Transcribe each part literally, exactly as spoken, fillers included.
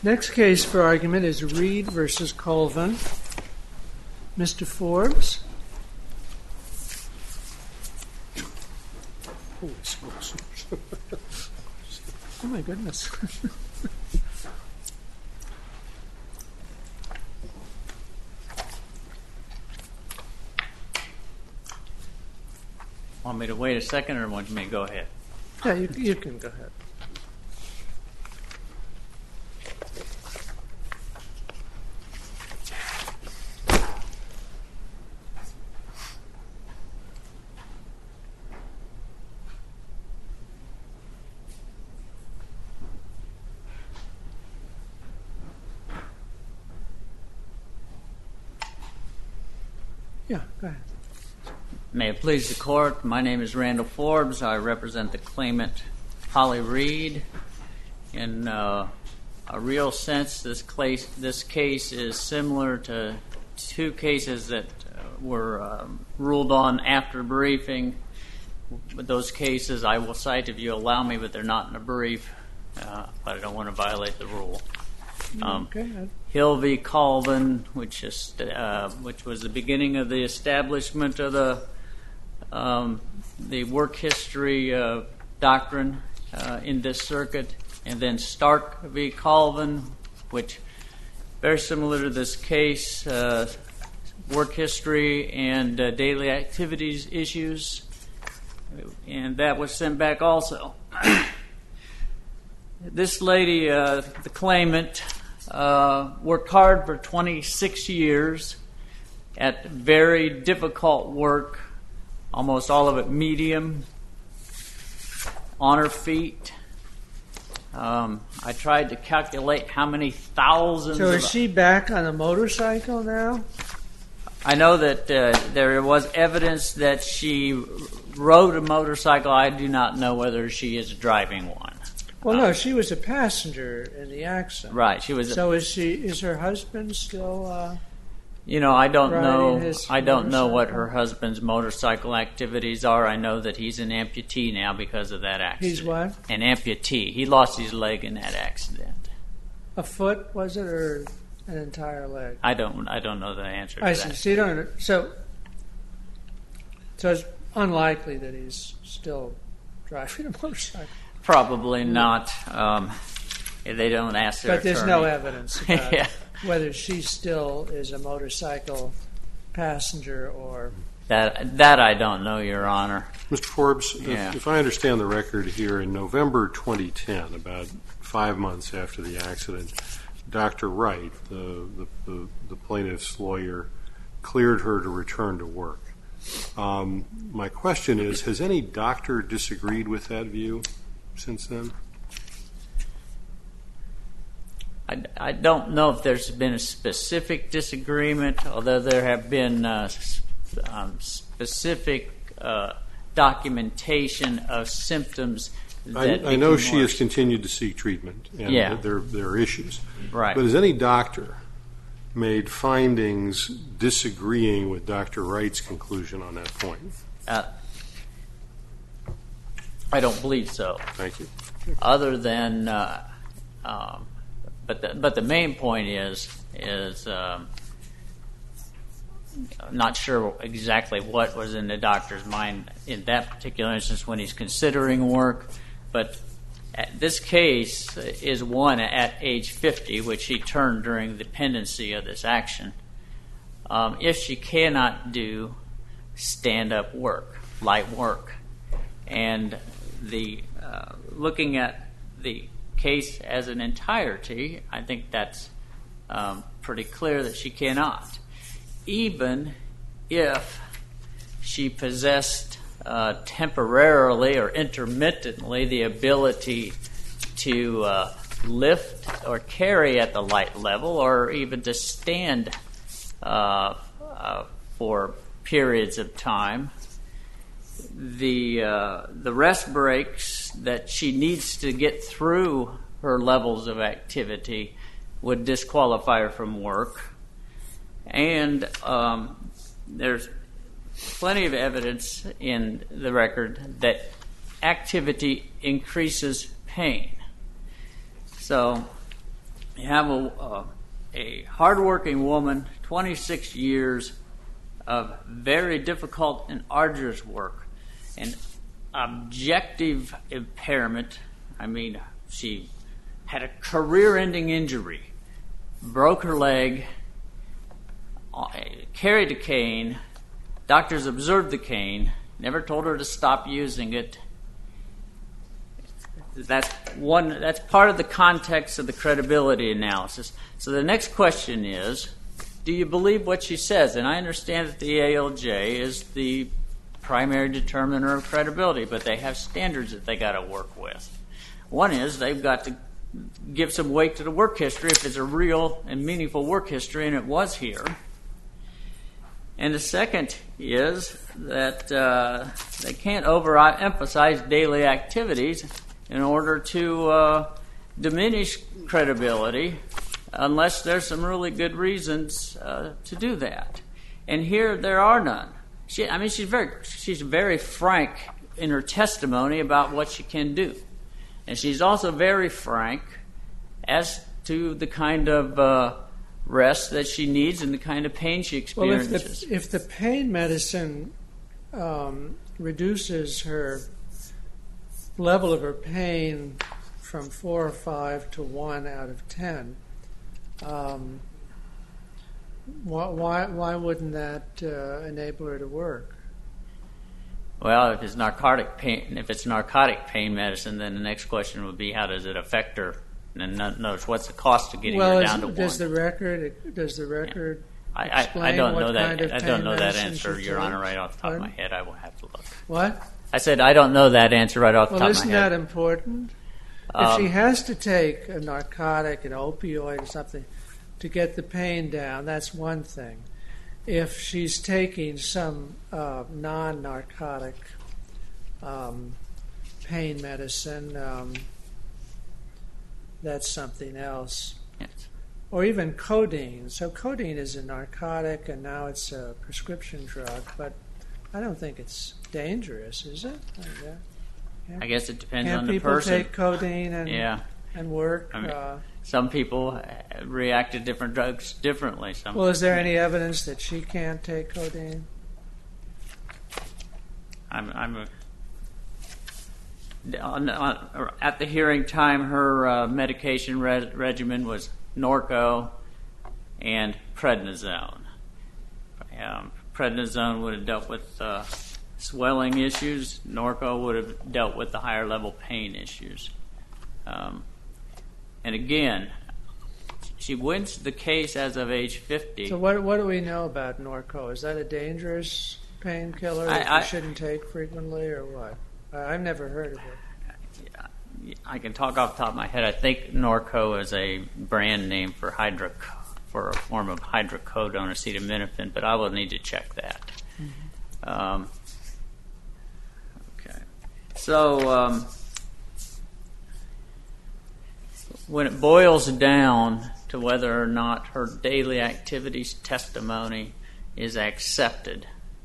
Next case for argument is Reed v. Colvin. Mister Forbes. Oh my goodness. Want me to wait a second or want me to go ahead? Yeah, you, you can go ahead. Yeah, go ahead. May it please the court, my name is Randall Forbes. I represent the claimant Holly Reed. In uh, a real sense, this case, this case is similar to two cases that uh, were um, ruled on after briefing. But those cases I will cite if you allow me, but they're not in a brief, uh, but I don't want to violate the rule. Um, Okay. Hill v. Colvin, which is uh, which was the beginning of the establishment of the um, the work history uh, doctrine uh, in this circuit, and then Stark v. Colvin, which very similar to this case, uh, work history and uh, daily activities issues, and that was sent back also. This lady, uh, the claimant, uh, worked hard for twenty-six years at very difficult work, almost all of it medium, on her feet. Um, I tried to calculate how many thousands So is of... she back on a motorcycle now? I know that uh, there was evidence that she rode a motorcycle. I do not know whether she is driving one. Well, no, she was a passenger in the accident. Right, she was. So is she? Is her husband still? Uh, You know, I don't riding know. his I don't know what motorcycle? her husband's motorcycle activities are. I know that he's an amputee now because of that accident. He's what? An amputee. He lost his leg in that accident. a foot was it, or an entire leg? I don't. I don't know the answer to I that. see. So you don't. So, so it's unlikely that he's still driving a motorcycle. Probably not. Um, they don't ask their But there's attorney. no evidence about Yeah. whether she still is a motorcycle passenger or. That that I don't know, Your Honor. Mister Forbes, Yeah. if, if I understand the record here, in November twenty ten, about five months after the accident, Doctor Wright, the, the, the, the plaintiff's lawyer, cleared her to return to work. Um, my question is, has any doctor disagreed with that view since then? I, I don't know if there's been a specific disagreement, although there have been uh, s- um, specific uh, documentation of symptoms that I, I know became she has worse. continued to seek treatment, and Yeah. there, there are issues. Right. But has any doctor made findings disagreeing with Doctor Wright's conclusion on that point? Uh, I don't believe so. Thank you. Other than, uh, um, but the, but the main point is is um, I'm not sure exactly what was in the doctor's mind in that particular instance when he's considering work, but this case is one at age fifty, which she turned during the pendency of this action. Um, if she cannot do stand-up work, light work, and the uh, looking at the case as an entirety, I think that's um, pretty clear that she cannot. Even if she possessed uh, temporarily or intermittently the ability to uh, lift or carry at the light level, or even to stand uh, uh, for periods of time, the uh, the rest breaks that she needs to get through her levels of activity would disqualify her from work. And um, there's plenty of evidence in the record that activity increases pain. So you have a, uh, a hardworking woman, twenty-six years of very difficult and arduous work, and objective impairment. I mean, she had a career-ending injury, broke her leg, carried a cane. Doctors observed the cane, never told her to stop using it. That's one. That's part of the context of the credibility analysis. So the next question is, do you believe what she says? And I understand that the A L J is the primary determiner of credibility, but they have standards that they got to work with. One is they've got to give some weight to the work history if it's a real and meaningful work history, and it was here. And the second is that uh, they can't overemphasize daily activities in order to uh, diminish credibility unless there's some really good reasons uh, to do that. And here there are none. She, I mean, she's very, she's very frank in her testimony about what she can do. And she's also very frank as to the kind of uh, rest that she needs and the kind of pain she experiences. Well, if the, if the pain medicine um, reduces her level of her pain from four or five to one out of ten, um, why, why why wouldn't that uh, enable her to work? Well, if it's narcotic pain, if it's narcotic pain medicine, then the next question would be, how does it affect her? And notice, what's the cost of getting well, her down is, to one? Does the record does the record I, I, explain I don't what know that. kind of I don't pain know that medicine answer, she Your takes? Honor, right off the top Pardon? of my head. I will have to look. What? I said I don't know that answer right off the Well, top isn't of my head. that important? Um, if she has to take a narcotic, an opioid or something to get the pain down, that's one thing. If she's taking some uh, non-narcotic um, pain medicine, um, that's something else. Yes. Or even codeine. So codeine is a narcotic, and now it's a prescription drug, but I don't think it's dangerous, is it? I guess it depends Can on the people person. take codeine and Yeah. and work? I mean, uh, Some people uh, react to different drugs differently. Some, well, is there any evidence that she can't take codeine? I'm, I'm a, on, on, at the hearing time, her uh, medication re- regimen was Norco and prednisone. Um, prednisone would have dealt with uh, swelling issues. Norco would have dealt with the higher level pain issues. Um, and again, she wins the case as of age fifty. So what what do we know about Norco? Is that a dangerous painkiller I- that I- you shouldn't take frequently, or what? I- I've never heard of it. I can talk off the top of my head. I think Norco is a brand name for hydro, for a form of hydrocodone acetaminophen, but I will need to check that. Mm-hmm. Um, okay. So um, when it boils down to whether or not her daily activities testimony is accepted,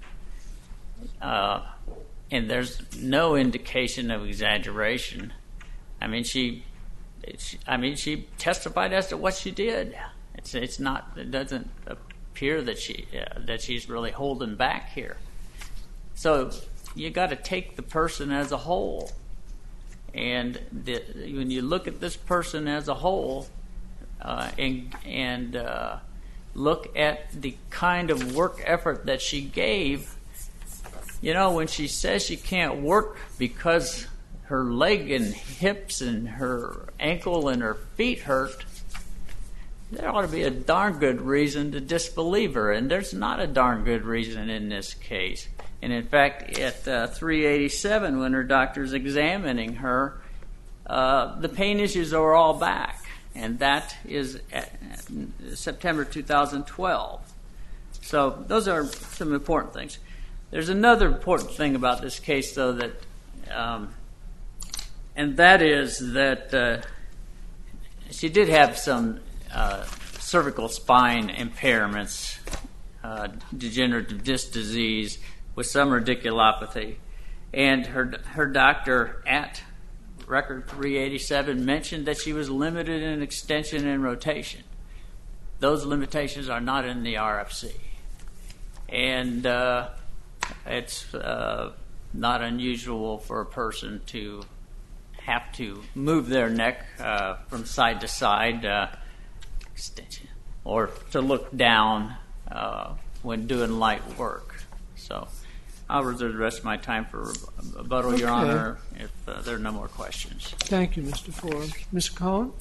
uh, and there's no indication of exaggeration. I mean, she, she, I mean, she testified as to what she did. It's, it's not. It doesn't appear that she, uh, that she's really holding back here. So you got to take the person as a whole, and the, when you look at this person as a whole, uh, and and uh, look at the kind of work effort that she gave. You know, when she says she can't work because her leg and hips and her ankle and her feet hurt, there ought to be a darn good reason to disbelieve her, and there's not a darn good reason in this case. And in fact, at uh, three eighty-seven, when her doctor's examining her, uh, the pain issues are all back, and that is at September two thousand twelve. So those are some important things. There's another important thing about this case, though, that, um, and that is that uh, she did have some uh, cervical spine impairments, uh, degenerative disc disease with some radiculopathy, and her her doctor at record three eighty-seven mentioned that she was limited in extension and rotation. Those limitations are not in the R F C. And uh, it's uh, not unusual for a person to have to move their neck uh, from side to side, uh, extension, or to look down uh, when doing light work. So I'll reserve the rest of my time for rebuttal, okay. Your Honor, if uh, there are no more questions. Thank you, Mister Forbes. Miz Cohen?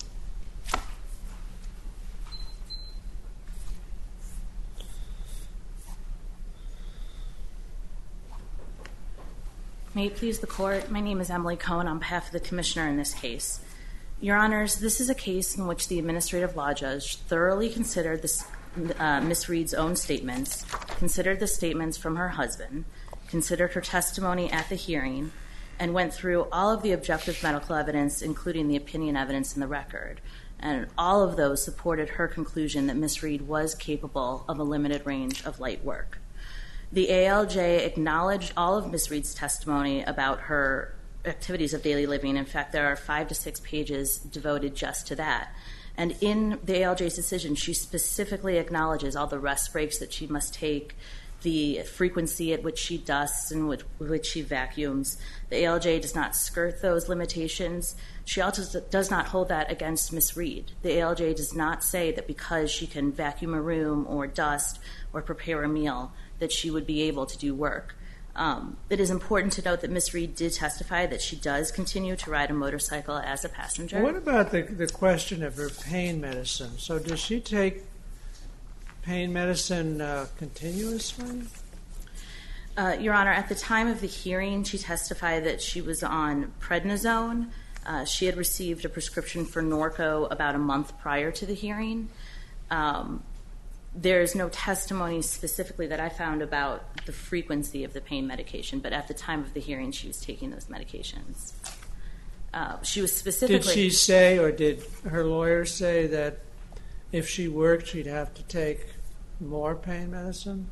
May it please the Court, my name is Emily Cohen on behalf of the Commissioner in this case. Your Honors, this is a case in which the Administrative Law Judge thoroughly considered this, uh, Miz Reed's own statements, considered the statements from her husband, considered her testimony at the hearing, and went through all of the objective medical evidence, including the opinion evidence in the record. And all of those supported her conclusion that Miz Reed was capable of a limited range of light work. The A L J acknowledged all of Miz Reed's testimony about her activities of daily living. In fact, there are five to six pages devoted just to that. And in the A L J's decision, she specifically acknowledges all the rest breaks that she must take, the frequency at which she dusts and with which she vacuums. The A L J does not skirt those limitations. She also does not hold that against Miz Reed. The A L J does not say that because she can vacuum a room or dust or prepare a meal that she would be able to do work. Um, it is important to note that Miz Reed did testify that she does continue to ride a motorcycle as a passenger. What about the, the question of her pain medicine? So does she take pain medicine uh, continuously? Uh, Your Honor, at the time of the hearing, she testified that she was on prednisone. Uh, she had received a prescription for Norco about a month prior to the hearing. Um, There's no testimony specifically that I found about the frequency of the pain medication, but at the time of the hearing, she was taking those medications. Uh, she was specifically... Did she say, or did her lawyer say, that if she worked, she'd have to take more pain medicine?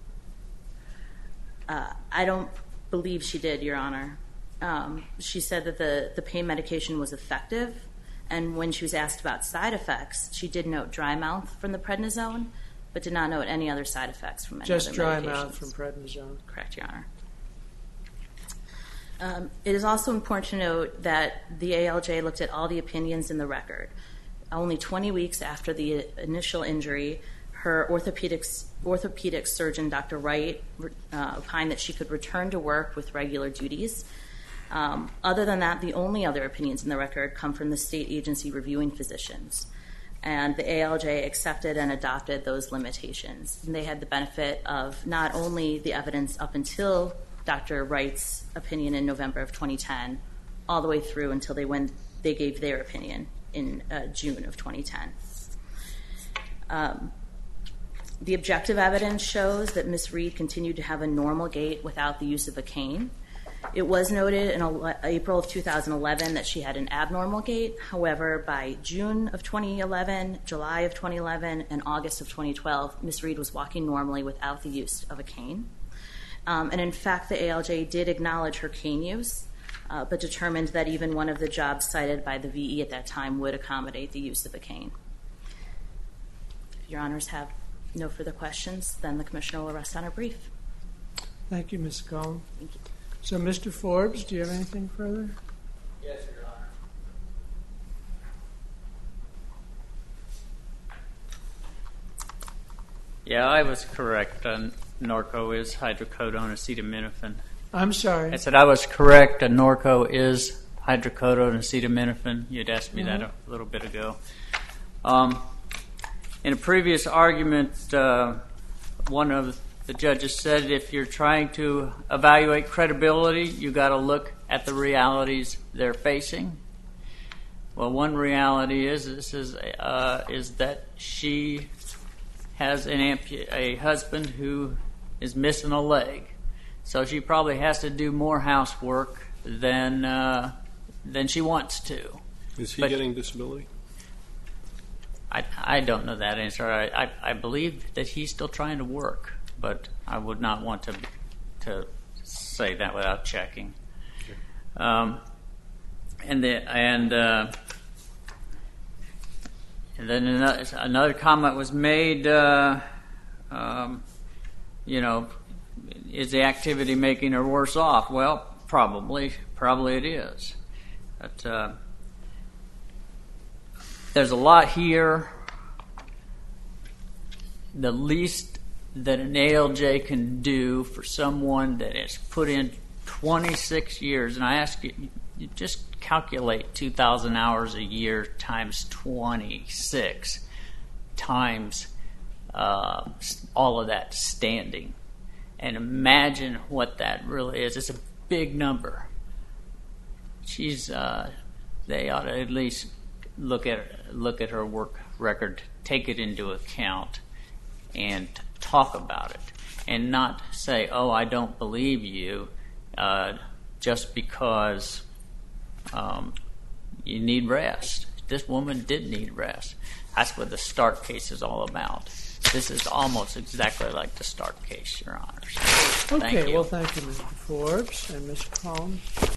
Uh, I don't believe she did, Your Honor. Um, she said that the, the pain medication was effective, and when she was asked about side effects, she did note dry mouth from the prednisone, but did not note any other side effects from any Just other dry medications. mouth from prednisone. Correct, Your Honor. Um, it is also important to note that the A L J looked at all the opinions in the record. Only twenty weeks after the initial injury, her orthopedics, orthopedic surgeon, Doctor Wright, uh, opined that she could return to work with regular duties. Um, other than that, the only other opinions in the record come from the state agency reviewing physicians. And the A L J accepted and adopted those limitations. And they had the benefit of not only the evidence up until Doctor Wright's opinion in November of twenty ten, all the way through until they when they gave their opinion in uh, June of twenty ten. Um, the objective evidence shows that Miz Reed continued to have a normal gait without the use of a cane. It was noted in April of two thousand eleven that she had an abnormal gait. However, by June of twenty eleven, July of twenty eleven, and August of twenty twelve, Miz Reed was walking normally without the use of a cane. Um, and in fact, the A L J did acknowledge her cane use, uh, but determined that even one of the jobs cited by the V E at that time would accommodate the use of a cane. If Your Honors have no further questions, then the Commissioner will rest on her brief. Thank you, Miz Cohen. Thank you. So, Mister Forbes, do you have anything further? Yes, Your Honor. Yeah, I was correct. Uh, Norco is hydrocodone acetaminophen. I'm sorry. I said I was correct. Uh, Norco is hydrocodone acetaminophen. You'd asked me mm-hmm. that a little bit ago. Um, in a previous argument, uh, one of the judges said if you're trying to evaluate credibility, you got to look at the realities they're facing. Well, one reality is this is uh, is that she has an ampu- a husband who is missing a leg, so she probably has to do more housework than uh, than she wants to. Is he but getting disability? I I don't know that answer. I, I I believe that he's still trying to work, but I would not want to to say that without checking. Um, and the and uh, and then another, another comment was made. Uh, um, you know, is the activity making her worse off? Well, probably, probably it is. But uh, there's a lot here. The least that an A L J can do for someone that has put in twenty-six years, and I ask you, you just calculate two thousand hours a year times twenty-six times uh, all of that standing, and imagine what that really is. It's a big number. She's, uh, they ought to at least look at look at her work record, take it into account, and talk about it, and not say, "Oh, I don't believe you," uh, just because um, you need rest. This woman did need rest. That's what the Stark case is all about. This is almost exactly like the Stark case, Your Honors. Okay, Thank you. well, thank you, Mister Forbes and Miz Combs.